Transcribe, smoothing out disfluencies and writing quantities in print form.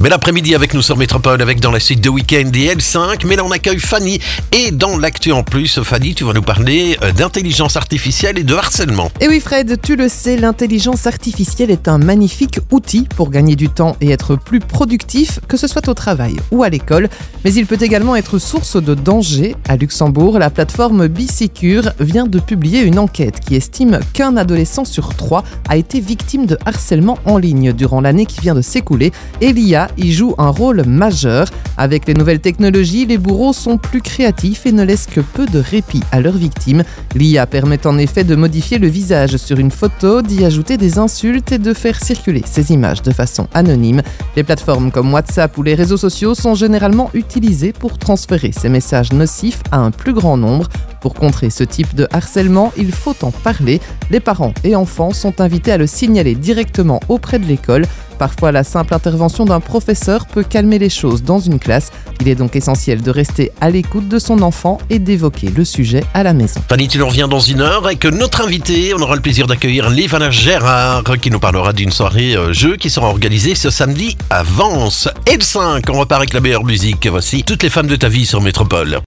Bel après-midi avec nous sur Métropole, avec dans la suite de Week-end et L5. Mais là, on accueille Fanny. Et dans l'actu en plus, Fanny, tu vas nous parler d'intelligence artificielle et de harcèlement. Et oui Fred, tu le sais, l'intelligence artificielle est un magnifique outil pour gagner du temps et être plus productif, que ce soit au travail ou à l'école. Mais il peut également être source de danger. À Luxembourg, la plateforme BeSecure vient de publier une enquête qui estime qu'un adolescent sur 3 a été victime de harcèlement en ligne durant l'année qui vient de s'écouler. Et l'IA y joue un rôle majeur. Avec les nouvelles technologies, les bourreaux sont plus créatifs et ne laissent que peu de répit à leurs victimes. L'IA permet en effet de modifier le visage sur une photo, d'y ajouter des insultes et de faire circuler ces images de façon anonyme. Les plateformes comme WhatsApp ou les réseaux sociaux sont généralement utilisées pour transférer ces messages nocifs à un plus grand nombre. Pour contrer ce type de harcèlement, il faut en parler. Les parents et enfants sont invités à le signaler directement auprès de l'école. Parfois, la simple intervention d'un professeur peut calmer les choses dans une classe. Il est donc essentiel de rester à l'écoute de son enfant et d'évoquer le sujet à la maison. Fanny, tu nous reviens dans une heure avec notre invité. On aura le plaisir d'accueillir Lévana Gérard qui nous parlera d'une soirée jeu qui sera organisée ce samedi à Vence. L5, on repart avec la meilleure musique. Voici Toutes les femmes de ta vie sur Métropole.